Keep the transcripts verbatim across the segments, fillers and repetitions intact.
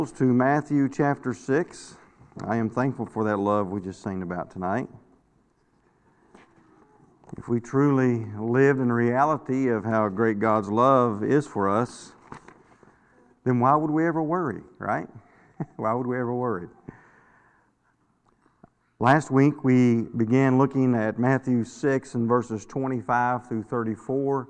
To Matthew chapter six. I am thankful for that love we just sang about tonight. If we truly lived in the reality of how great God's love is for us, then why would we ever worry, right? Why would we ever worry? Last week we began looking at Matthew six and verses twenty-five through thirty-four.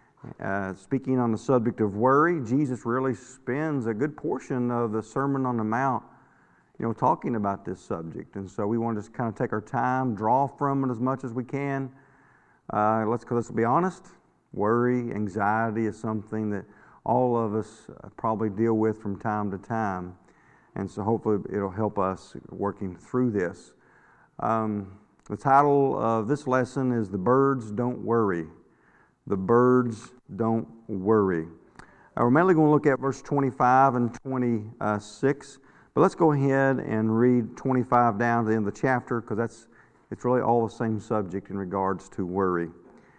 Uh, speaking on the subject of worry. Jesus really spends a good portion of the Sermon on the Mount, you know, talking about this subject. And so we want to just kind of take our time, draw from it as much as we can. Uh, let's, let's be honest, worry, anxiety is something that all of us probably deal with from time to time. And so hopefully it'll help us working through this. Um, the title of this lesson is The Birds Don't Worry. The birds don't worry. Uh, we're mainly going to look at verse twenty-five and twenty-six, but let's go ahead and read twenty-five down to the end of the chapter, because that's it's really all the same subject in regards to worry.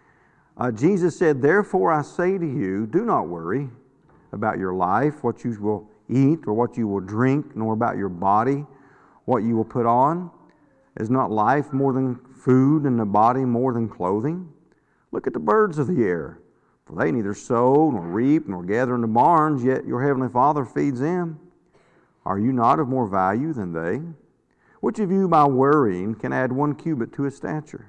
Uh, Jesus said, "Therefore I say to you, do not worry about your life, what you will eat or what you will drink, nor about your body, what you will put on. Is not life more than food, and the body more than clothing? Look at the birds of the air, for they neither sow, nor reap, nor gather into barns, yet your heavenly Father feeds them. Are you not of more value than they? Which of you by worrying can add one cubit to his stature?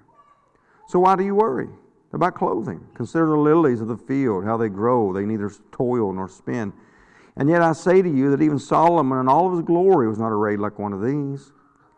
So why do you worry about clothing? Consider the lilies of the field, how they grow. They neither toil nor spin. And yet I say to you that even Solomon in all of his glory was not arrayed like one of these.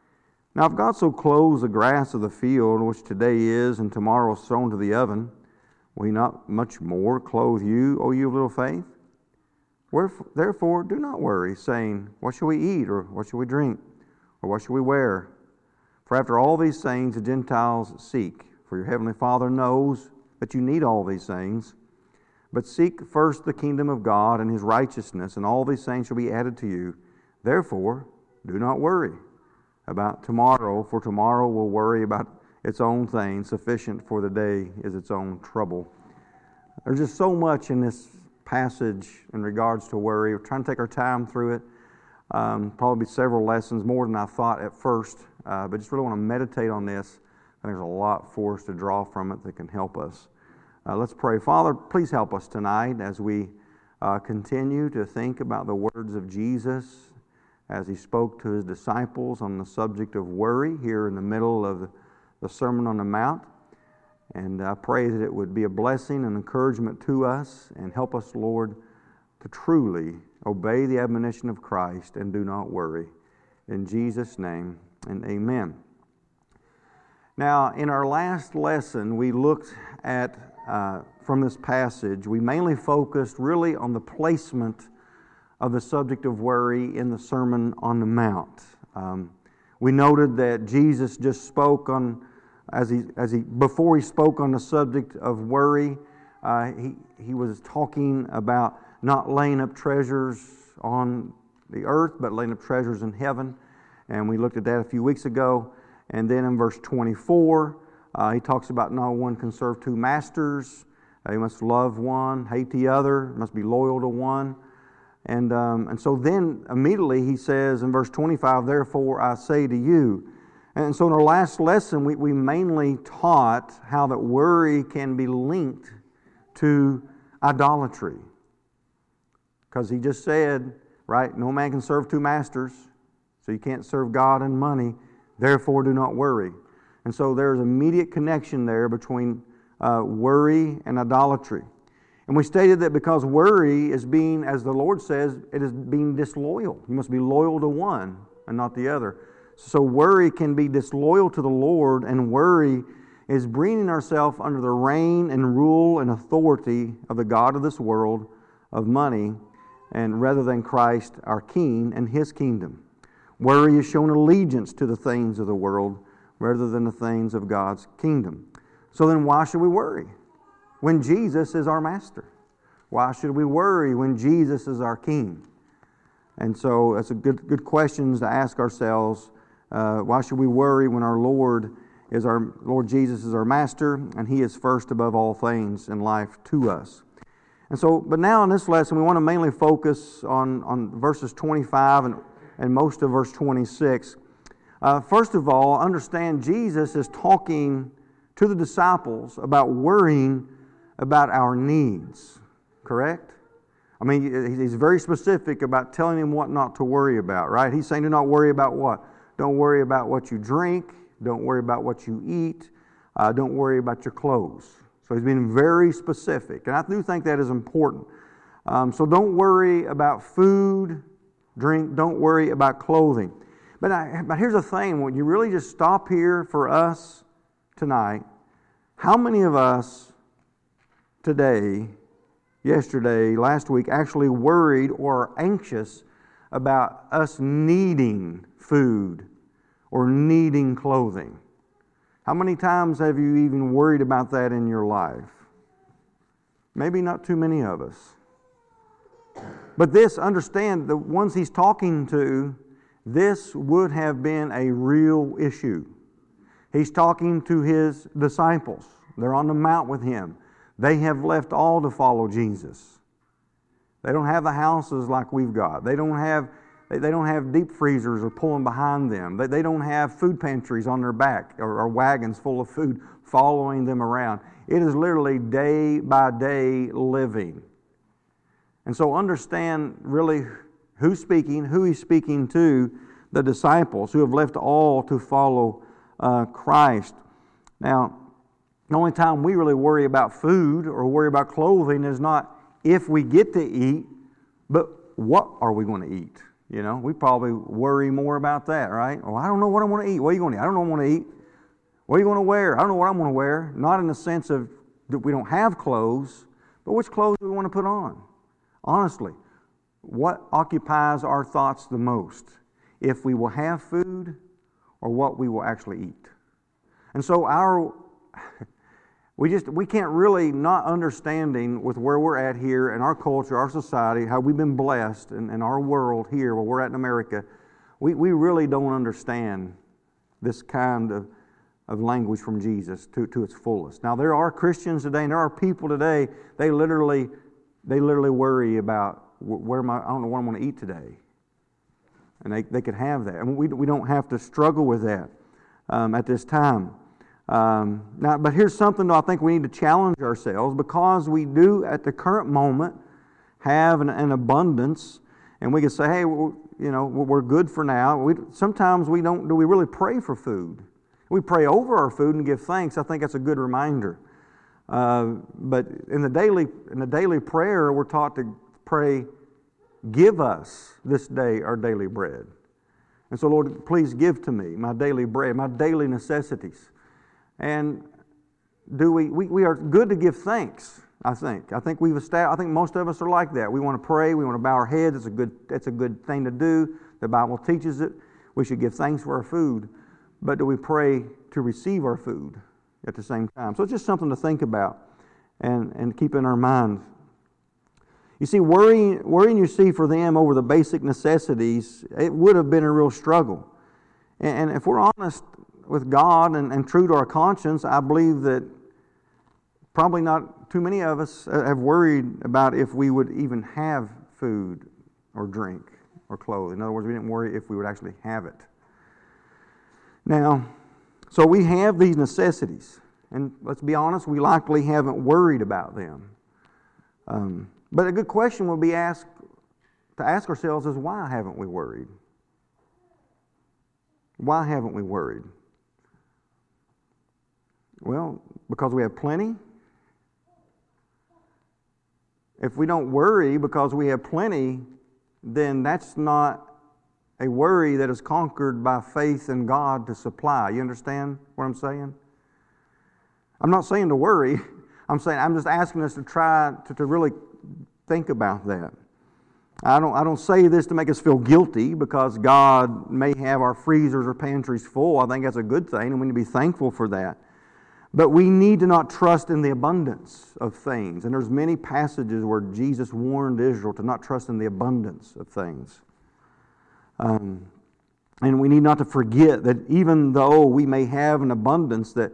Now if God so clothes the grass of the field, which today is and tomorrow is thrown to the oven, will he not much more clothe you, O you of little faith? Wherefore, therefore do not worry, saying, what shall we eat, or what shall we drink, or what shall we wear? For after all these things the Gentiles seek, for your heavenly Father knows that you need all these things. But seek first the kingdom of God and his righteousness, and all these things shall be added to you. Therefore do not worry about tomorrow, for tomorrow will worry about its own thing. Sufficient for the day is its own trouble." There's just so much in this passage in regards to worry. We're trying to take our time through it. Um, probably several lessons, more than I thought at first, uh, but just really want to meditate on this. And there's a lot for us to draw from it that can help us. Uh, let's pray. Father, please help us tonight as we uh, continue to think about the words of Jesus as he spoke to his disciples on the subject of worry here in the middle of the Sermon on the Mount. And I pray that it would be a blessing and encouragement to us, and help us, Lord, to truly obey the admonition of Christ and do not worry. In Jesus' name, and amen. Now, in our last lesson, we looked at, uh, from this passage, we mainly focused really on the placement of the subject of worry in the Sermon on the Mount. Um, we noted that Jesus just spoke on, as he, as he, before he spoke on the subject of worry, uh, he, he was talking about not laying up treasures on the earth, but laying up treasures in heaven. And we looked at that a few weeks ago. And then in verse twenty-four, uh, he talks about no one can serve two masters. Uh, you must love one, hate the other, must be loyal to one. And um, and so then immediately he says in verse twenty-five, "Therefore I say to you." And so in our last lesson, we, we mainly taught how that worry can be linked to idolatry. Because he just said, right, no man can serve two masters, so you can't serve God and money, therefore do not worry. And so there's immediate connection there between uh, worry and idolatry. And we stated that because worry is being, as the Lord says, it is being disloyal. You must be loyal to one and not the other. So worry can be disloyal to the Lord, and worry is bringing ourselves under the reign and rule and authority of the God of this world, of money, and rather than Christ, our King, and His kingdom. Worry is showing allegiance to the things of the world rather than the things of God's kingdom. So then why should we worry when Jesus is our master? Why should we worry when Jesus is our King? And so that's a good good questions to ask ourselves. Uh, why should we worry when our Lord is our Lord Jesus is our master, and He is first above all things in life to us? And so, but now in this lesson, we want to mainly focus on, on verses twenty-five and, and most of verse twenty-six. Uh, first of all, understand Jesus is talking to the disciples about worrying about our needs, correct? I mean, he's very specific about telling them what not to worry about, right? He's saying do not worry about what? Don't worry about what you drink. Don't worry about what you eat. Uh, don't worry about your clothes. So he's being very specific, and I do think that is important. Um, so don't worry about food, drink. Don't worry about clothing. But, I, but here's the thing, when you really just stop here for us tonight, how many of us today, yesterday, last week, actually worried or anxious about us needing food or needing clothing? How many times have you even worried about that in your life? Maybe not too many of us. But this, understand, the ones he's talking to, this would have been a real issue. He's talking to his disciples. They're on the mount with him. They have left all to follow Jesus. They don't have the houses like we've got. They don't have They don't have deep freezers or pulling behind them. They don't have food pantries on their back or, or wagons full of food following them around. It is literally day by day living. And so understand really who's speaking, who he's speaking to, the disciples who have left all to follow uh, Christ. Now, the only time we really worry about food or worry about clothing is not if we get to eat, but what are we going to eat? You know, we probably worry more about that, right? Oh, I don't know what I want to eat. What are you going to eat? I don't know what I want to eat. What are you going to wear? I don't know what I'm going to wear. Not in the sense of that we don't have clothes, but which clothes do we want to put on? Honestly, what occupies our thoughts the most? If we will have food or what we will actually eat. And so our... We just we can't really not understanding with where we're at here in our culture, our society, how we've been blessed in, in our world here where we're at in America, we, we really don't understand this kind of, of language from Jesus to, to its fullest. Now there are Christians today and there are people today, they literally they literally worry about where am I, I don't know what I'm going to eat today. And they, they could have that. And we, we don't have to struggle with that um, at this time. Um, now, but here's something that I think we need to challenge ourselves, because we do at the current moment have an, an abundance, and we can say, hey, you know, we're good for now. We, sometimes we don't. Do we really pray for food? We pray over our food and give thanks. I think that's a good reminder. Uh, but in the daily in the daily prayer, we're taught to pray, give us this day our daily bread. And so, Lord, please give to me my daily bread, my daily necessities. And do we, we, we are good to give thanks, I think. I think we've established, I think most of us are like that. We want to pray, we want to bow our heads. It's a good, it's a good thing to do. The Bible teaches it. We should give thanks for our food. But do we pray to receive our food at the same time? So it's just something to think about and, and keep in our mind. You see, worrying, worrying, you see, for them over the basic necessities, it would have been a real struggle. And, and if we're honest with God and, and true to our conscience, I believe that probably not too many of us have worried about if we would even have food or drink or clothes. In other words, we didn't worry if we would actually have it. Now, so we have these necessities, and let's be honest, we likely haven't worried about them. Um, but a good question would be asked to ask ourselves is, why haven't we worried? Why haven't we worried? Well, because we have plenty. If we don't worry because we have plenty, then that's not a worry that is conquered by faith in God to supply. You understand what I'm saying? I'm not saying to worry. I'm saying I'm just asking us to try to, to really think about that. I don't I don't say this to make us feel guilty because God may have our freezers or pantries full. I think that's a good thing, and we need to be thankful for that. But we need to not trust in the abundance of things. And there's many passages where Jesus warned Israel to not trust in the abundance of things. Um, and we need not to forget that even though we may have an abundance, that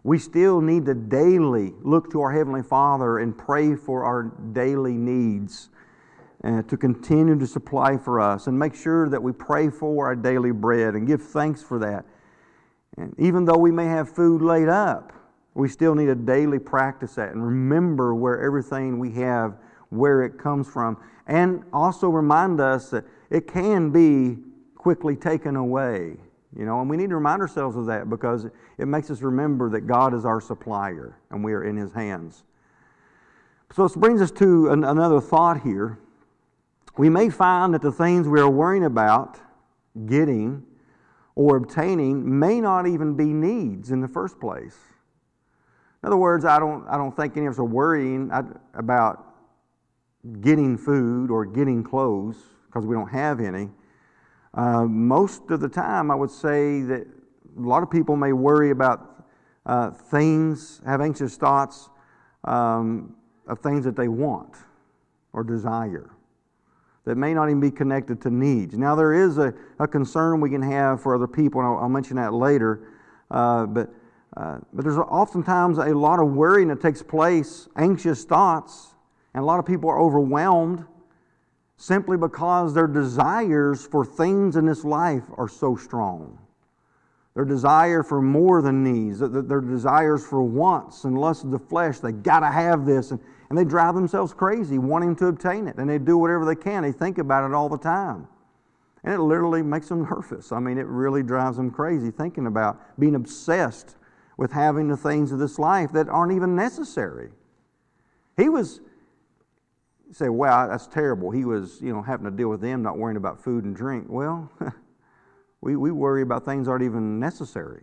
we still need to daily look to our Heavenly Father and pray for our daily needs uh, to continue to supply for us, and make sure that we pray for our daily bread and give thanks for that. And even though we may have food laid up, we still need to daily practice that and remember where everything we have, where it comes from. And also remind us that it can be quickly taken away. You know, and we need to remind ourselves of that, because it makes us remember that God is our supplier and we are in His hands. So this brings us to an, another thought here. We may find that the things we are worrying about getting or obtaining may not even be needs in the first place. In other words, I don't, I don't think any of us are worrying about getting food or getting clothes because we don't have any. Uh, most of the time, I would say that a lot of people may worry about uh, things, have anxious thoughts um, of things that they want or desire that may not even be connected to needs. Now, there is a, a concern we can have for other people, and I'll, I'll mention that later, uh, but, uh, but there's oftentimes a lot of worrying that takes place, anxious thoughts, and a lot of people are overwhelmed simply because their desires for things in this life are so strong. Their desire for more than needs, their desires for wants and lusts of the flesh, they got to have this, and, and they drive themselves crazy wanting to obtain it, and they do whatever they can. They think about it all the time. And it literally makes them nervous. I mean, it really drives them crazy thinking about being obsessed with having the things of this life that aren't even necessary. He was... You say, wow, that's terrible. He was, you know, having to deal with them, not worrying about food and drink. Well, we, we worry about things that aren't even necessary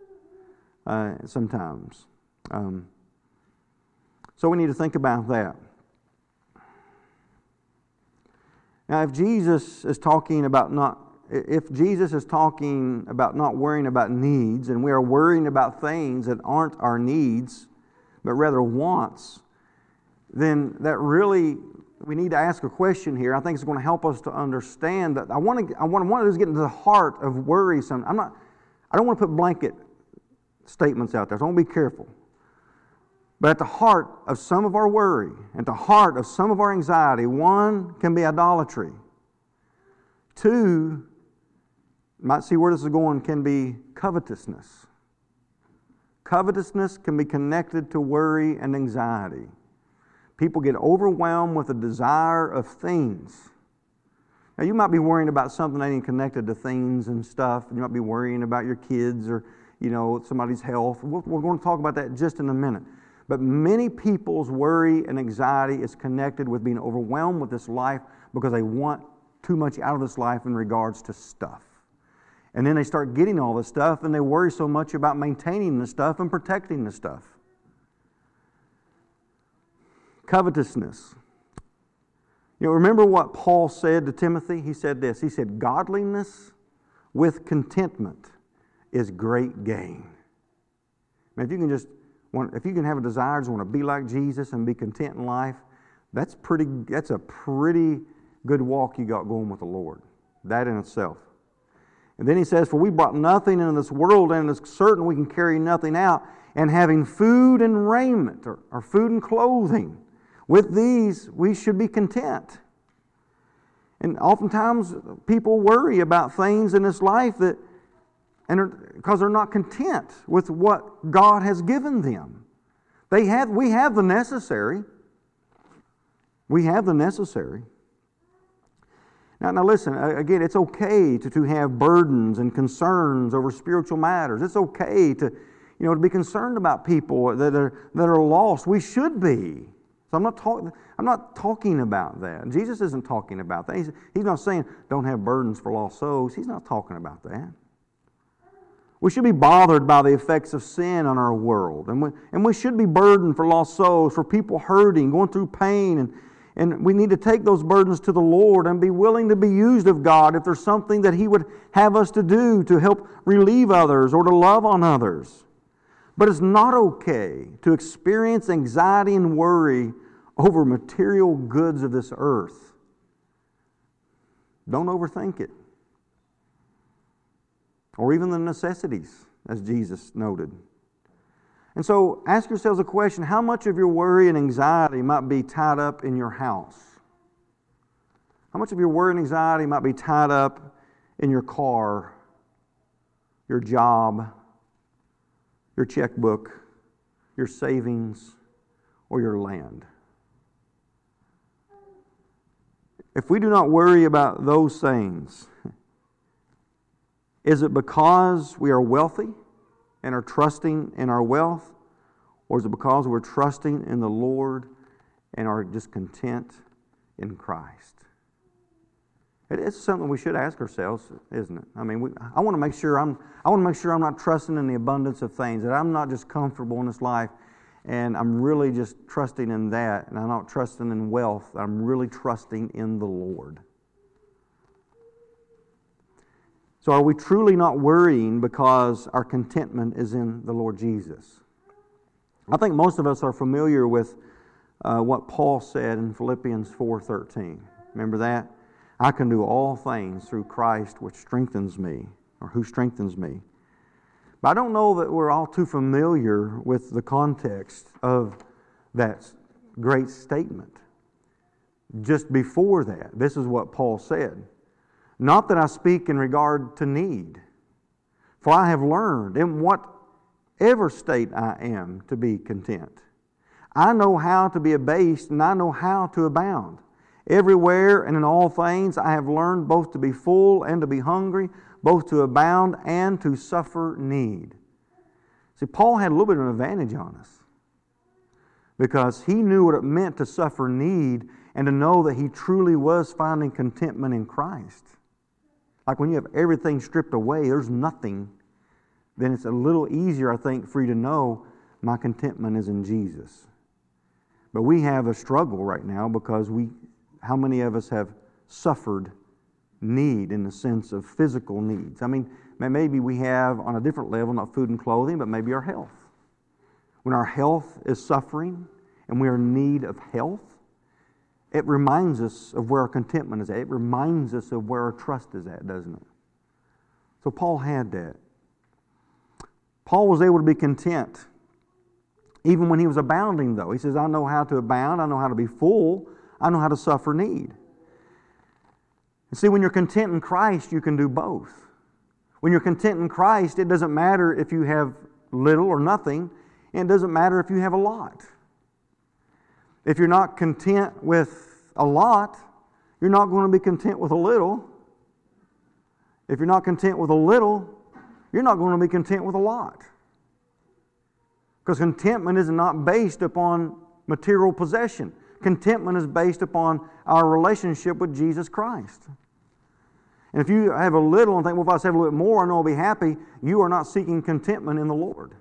uh, sometimes. Um, so we need to think about that. Now, if Jesus is talking about not, if Jesus is talking about not worrying about needs, and we are worrying about things that aren't our needs, but rather wants, then that really, we need to ask a question here. I think it's going to help us to understand that I want to, I want, I want to get into the heart of worry. Some, I'm not, I don't want to put blanket statements out there, so I want to be careful. But at the heart of some of our worry, at the heart of some of our anxiety, one can be idolatry. Two, you might see where this is going, can be covetousness. Covetousness can be connected to worry and anxiety. People get overwhelmed with the desire of things. Now, you might be worrying about something that ain't connected to things and stuff. You might be worrying about your kids or, you know, somebody's health. We're, we're going to talk about that just in a minute. But many people's worry and anxiety is connected with being overwhelmed with this life because they want too much out of this life in regards to stuff. And then they start getting all this stuff, and they worry so much about maintaining the stuff and protecting the stuff. Covetousness. You know, remember what Paul said to Timothy? He said this. He said, godliness with contentment is great gain. Man, if you can just want, if you can have a desire to want to be like Jesus and be content in life, that's pretty. That's a pretty good walk you got going with the Lord. That in itself. And then he says, for we brought nothing into this world, and it is certain we can carry nothing out. And having food and raiment, or, or food and clothing, with these, we should be content. And oftentimes, people worry about things in this life that, and because they're not content with what God has given them. They have, we have the necessary. We have the necessary. Now, now listen, again, it's okay to, to have burdens and concerns over spiritual matters. It's okay to, you know, to be concerned about people that are, that are lost. We should be. So I'm not talking. I'm not talking about that. Jesus isn't talking about that. He's, he's not saying don't have burdens for lost souls. He's not talking about that. We should be bothered by the effects of sin on our world, and we and we should be burdened for lost souls, for people hurting, going through pain, and and we need to take those burdens to the Lord and be willing to be used of God if there's something that He would have us to do to help relieve others or to love on others. But it's not okay to experience anxiety and worry over material goods of this earth. Don't overthink it. Or even the necessities, as Jesus noted. And so ask yourselves a question: how much of your worry and anxiety might be tied up in your house? How much of your worry and anxiety might be tied up in your car, your job, your checkbook, your savings, or your land? If we do not worry about those things, is it because we are wealthy and are trusting in our wealth? Or is it because we're trusting in the Lord and are just content in Christ? It is something we should ask ourselves, isn't it? I mean, we, I want to make sure I'm. I want to make sure I'm not trusting in the abundance of things. That I'm not just comfortable in this life, and I'm really just trusting in that, and I'm not trusting in wealth. I'm really trusting in the Lord. So, are we truly not worrying because our contentment is in the Lord Jesus? I think most of us are familiar with uh, what Paul said in Philippians four thirteen. Remember that? I can do all things through Christ which strengthens me, or who strengthens me. But I don't know that we're all too familiar with the context of that great statement. Just before that, this is what Paul said. Not that I speak in regard to need, for I have learned in whatever state I am to be content. I know how to be abased, and I know how to abound. Everywhere and in all things I have learned both to be full and to be hungry, both to abound and to suffer need. See, Paul had a little bit of an advantage on us because he knew what it meant to suffer need and to know that he truly was finding contentment in Christ. Like when you have everything stripped away, there's nothing, then it's a little easier, I think, for you to know my contentment is in Jesus. But we have a struggle right now because we How many of us have suffered need in the sense of physical needs? I mean, maybe we have on a different level, not food and clothing, but maybe our health. When our health is suffering and we are in need of health, it reminds us of where our contentment is at. It reminds us of where our trust is at, doesn't it? So Paul had that. Paul was able to be content even when he was abounding, though. He says, I know how to abound, I know how to be full, I know how to suffer need. And see, when you're content in Christ, you can do both. When you're content in Christ, it doesn't matter if you have little or nothing, and it doesn't matter if you have a lot. If you're not content with a lot, you're not going to be content with a little. If you're not content with a little, you're not going to be content with a lot. Because contentment is not based upon material possession. Contentment is based upon our relationship with Jesus Christ. And if you have a little and think, well, if I just have a little bit more, I know I'll be happy, you are not seeking contentment in the Lord.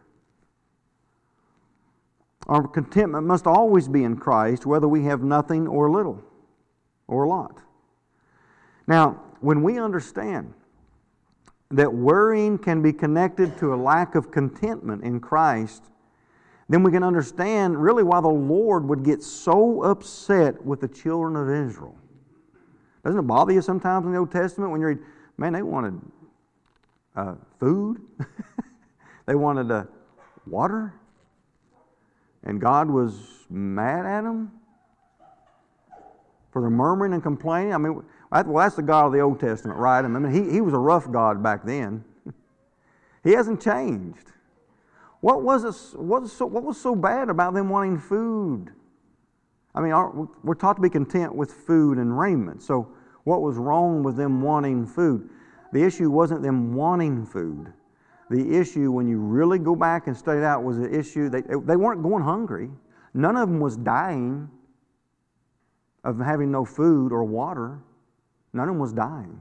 Our contentment must always be in Christ, whether we have nothing or little or a lot. Now, when we understand that worrying can be connected to a lack of contentment in Christ, then we can understand really why the Lord would get so upset with the children of Israel. Doesn't it bother you sometimes in the Old Testament when you read, man, they wanted uh, food, they wanted uh, water, and God was mad at them for the murmuring and complaining? I mean, well, that's the God of the Old Testament, right? I mean, he, he was a rough God back then. He hasn't changed. What was it? What was so, what was so bad about them wanting food? I mean, our, we're taught to be content with food and raiment. So, what was wrong with them wanting food? The issue wasn't them wanting food. The issue, when you really go back and study it out, was the issue they they weren't going hungry. None of them was dying of having no food or water. None of them was dying.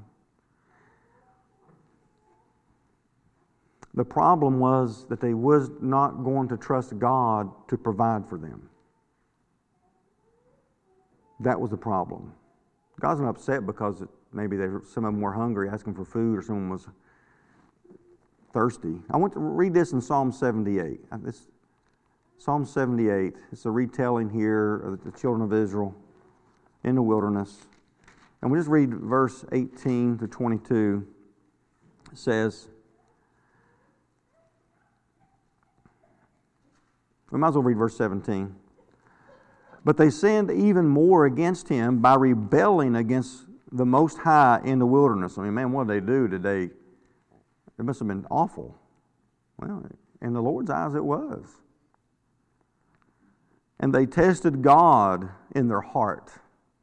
The problem was that they was not going to trust God to provide for them. That was the problem. God's not upset because maybe they, some of them were hungry, asking for food, or someone was thirsty. I want to read this in Psalm seventy-eight. This, Psalm seventy-eight. It's a retelling here of the children of Israel in the wilderness. And we just read verse eighteen to twenty-two. It says, We might as well read verse seventeen. But they sinned even more against him by rebelling against the Most High in the wilderness. I mean, man, what did they do? Did they? It must have been awful. Well, in the Lord's eyes, it was. And they tested God in their heart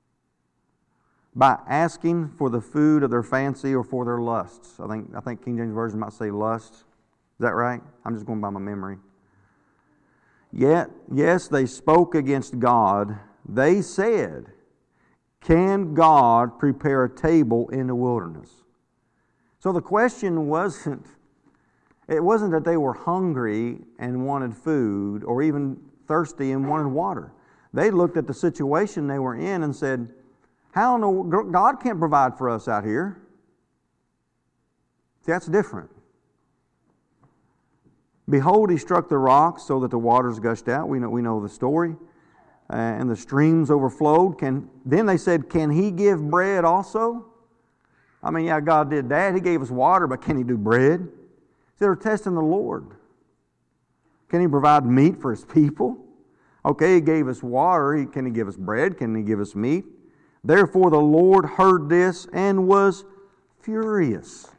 by asking for the food of their fancy or for their lusts. I think I think King James Version might say lusts. Is that right? I'm just going by my memory. Yet, yes, they spoke against God. They said, "Can God prepare a table in the wilderness?" So the question wasn't, it wasn't that they were hungry and wanted food or even thirsty and wanted water. They looked at the situation they were in and said, "How in the, God can't provide for us out here." That's different. Behold, he struck the rocks so that the waters gushed out. We know, we know the story. Uh, and the streams overflowed. Can, then they said, "Can he give bread also?" I mean, yeah, God did that. He gave us water, but can he do bread? See, they're testing the Lord. Can he provide meat for his people? Okay, he gave us water. He, can he give us bread? Can he give us meat? Therefore the Lord heard this and was furious.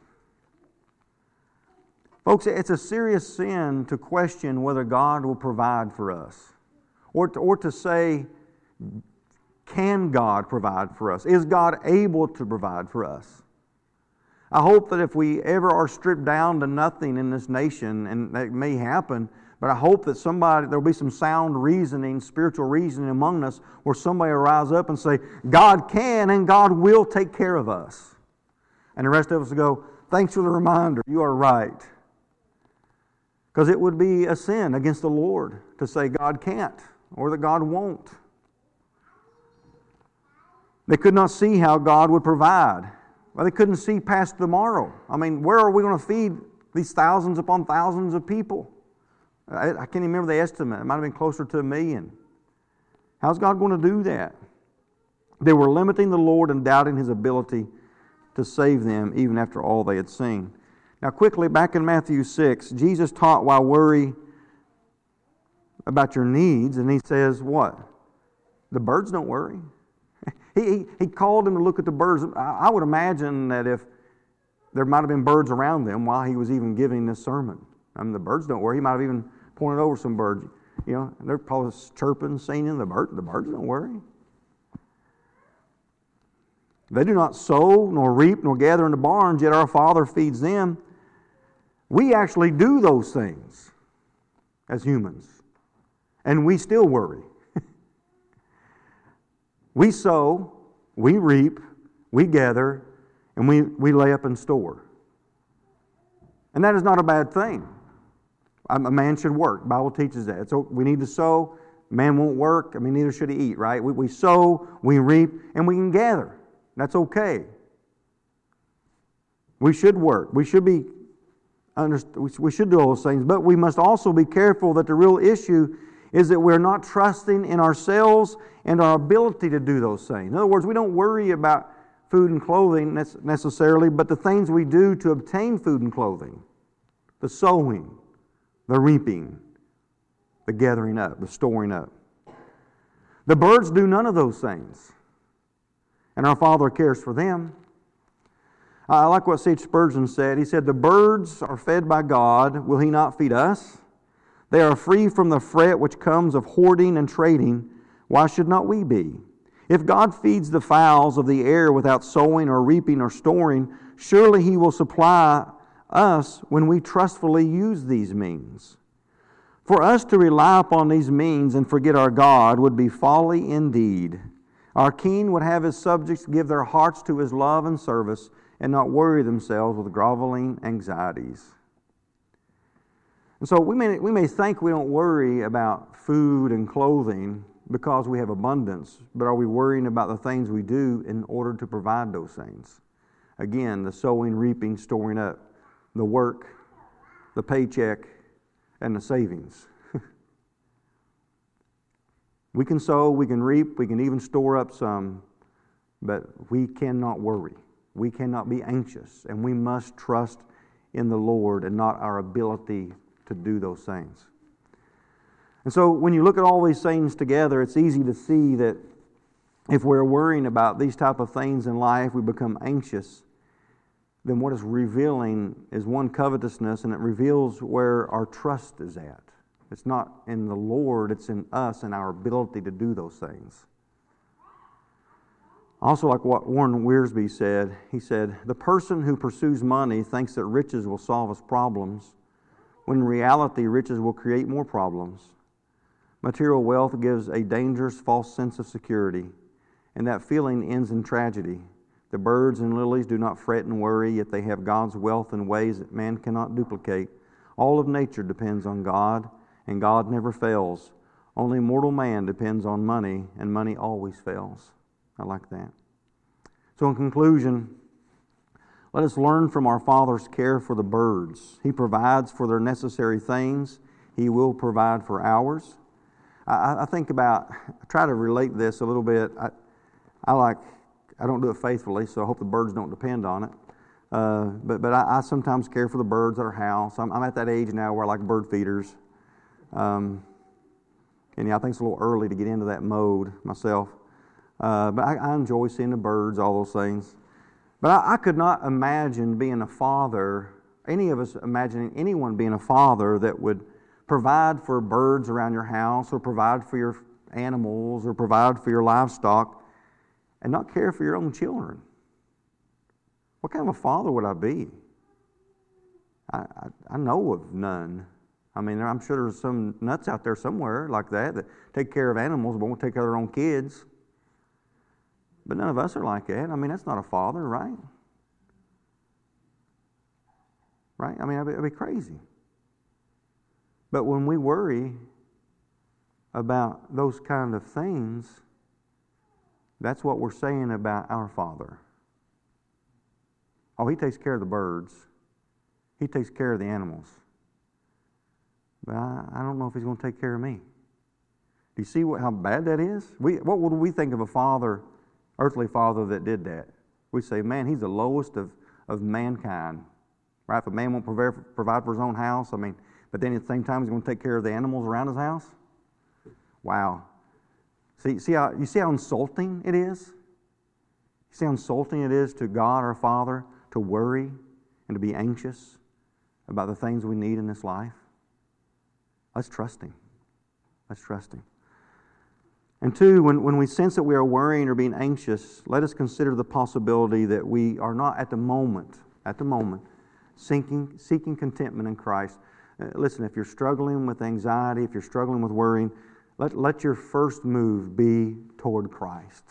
Folks, it's a serious sin to question whether God will provide for us. Or to, or to say, can God provide for us? Is God able to provide for us? I hope that if we ever are stripped down to nothing in this nation, and that may happen, but I hope that somebody, there will be some sound reasoning, spiritual reasoning among us, where somebody will rise up and say, God can and God will take care of us. And the rest of us will go, thanks for the reminder, you are right. Because it would be a sin against the Lord to say God can't or that God won't. They could not see how God would provide. Well, they couldn't see past tomorrow. I mean, where are we going to feed these thousands upon thousands of people? I, I can't even remember the estimate. It might have been closer to a million. How's God going to do that? They were limiting the Lord and doubting His ability to save them even after all they had seen. Now quickly, back in Matthew six, Jesus taught why worry about your needs, and He says what? The birds don't worry. He, he, he called them to look at the birds. I, I would imagine that if there might have been birds around them while He was even giving this sermon. I mean, the birds don't worry. He might have even pointed over some birds. You know, they're probably chirping, singing. The, bird, the birds don't worry. They do not sow, nor reap, nor gather in the barns, yet our Father feeds them. We actually do those things as humans, and we still worry. We sow, we reap, we gather, and we, we lay up and store. And that is not a bad thing. A man should work. The Bible teaches that. So we need to sow. Man won't work. I mean, neither should he eat, right? We, we sow, we reap, and we can gather. That's okay. We should work. We should be we should do all those things, but we must also be careful that the real issue is that we're not trusting in ourselves and our ability to do those things. In other words, we don't worry about food and clothing necessarily, but the things we do to obtain food and clothing. The sowing, the reaping, the gathering up, the storing up. The birds do none of those things, and our Father cares for them. I like what C H Spurgeon said. He said, the birds are fed by God. Will He not feed us? They are free from the fret which comes of hoarding and trading. Why should not we be? If God feeds the fowls of the air without sowing or reaping or storing, surely He will supply us when we trustfully use these means. For us to rely upon these means and forget our God would be folly indeed. Our King would have His subjects give their hearts to His love and service and not worry themselves with groveling anxieties. And so we may, we may think we don't worry about food and clothing because we have abundance, but are we worrying about the things we do in order to provide those things? Again, the sowing, reaping, storing up, the work, the paycheck, and the savings. We can sow, we can reap, we can even store up some, but we cannot worry. We cannot be anxious, and we must trust in the Lord and not our ability to do those things. And so when you look at all these things together, it's easy to see that if we're worrying about these type of things in life, we become anxious, then what is revealing is one, covetousness, and it reveals where our trust is at. It's not in the Lord, it's in us and our ability to do those things. Also, like what Warren Wiersbe said, he said, the person who pursues money thinks that riches will solve his problems, when in reality riches will create more problems. Material wealth gives a dangerous false sense of security, and that feeling ends in tragedy. The birds and lilies do not fret and worry, yet they have God's wealth in ways that man cannot duplicate. All of nature depends on God, and God never fails. Only mortal man depends on money, and money always fails. I like that. So in conclusion, let us learn from our Father's care for the birds. He provides for their necessary things. He will provide for ours. I, I think about, I try to relate this a little bit. I, I like, I don't do it faithfully, so I hope the birds don't depend on it. Uh, but but I, I sometimes care for the birds at our house. I'm, I'm at that age now where I like bird feeders. Um, and yeah, I think it's a little early to get into that mode myself. Uh, but I, I enjoy seeing the birds, all those things. But I, I could not imagine being a father, any of us imagining anyone being a father that would provide for birds around your house, or provide for your animals, or provide for your livestock, and not care for your own children. What kind of a father would I be? I, I, I know of none. I mean, I'm sure there's some nuts out there somewhere like that that take care of animals but won't take care of their own kids. But none of us are like that. I mean, that's not a father, right? Right? I mean, that'd be, that'd be crazy. But when we worry about those kind of things, that's what we're saying about our Father. Oh, He takes care of the birds. He takes care of the animals. But I, I don't know if He's going to take care of me. Do you see what, how bad that is? We, what would we think of a father, earthly father that did that? We'd say, man, he's the lowest of, of mankind. Right? If a man won't provide, provide for his own house, I mean, but then at the same time he's going to take care of the animals around his house? Wow. See, see how, you see how insulting it is? You see how insulting it is to God our Father to worry and to be anxious about the things we need in this life? Let's trust Him. Let's trust Him. And two, when, when we sense that we are worrying or being anxious, let us consider the possibility that we are not at the moment, at the moment, seeking, seeking contentment in Christ. Uh, listen, if you're struggling with anxiety, if you're struggling with worrying, let, let your first move be toward Christ.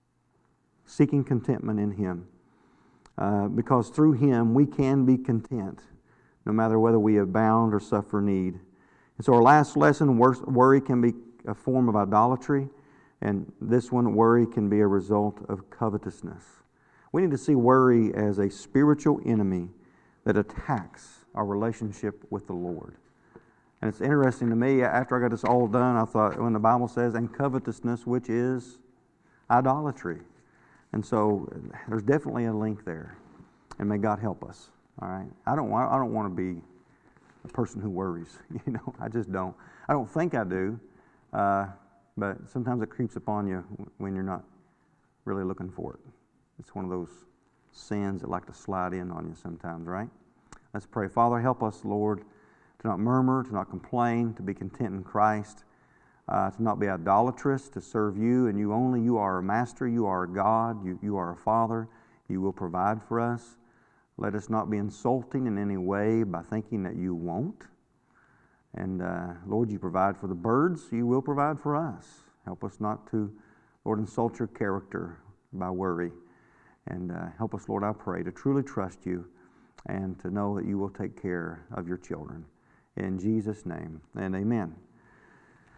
Seeking contentment in Him. Uh, because through Him we can be content, no matter whether we abound or suffer need. And so our last lesson, worry can be a form of idolatry. And this one, worry can be a result of covetousness. We need to see worry as a spiritual enemy that attacks our relationship with the Lord. And it's interesting to me, after I got this all done, I thought, when the Bible says, and covetousness, which is idolatry. And so there's definitely a link there. And may God help us. All right? I don't want, I don't want to be a person who worries. You know, I just don't. I don't think I do. Uh, But sometimes it creeps upon you when you're not really looking for it. It's one of those sins that like to slide in on you sometimes, right? Let's pray. Father, help us, Lord, to not murmur, to not complain, to be content in Christ, uh, to not be idolatrous, to serve You and You only. You are a master. You are a God. You, you are a Father. You will provide for us. Let us not be insulting in any way by thinking that You won't. And uh, Lord, You provide for the birds, You will provide for us. Help us not to, Lord, insult Your character by worry. And uh, help us, Lord, I pray, to truly trust You and to know that You will take care of Your children. In Jesus' name, and amen.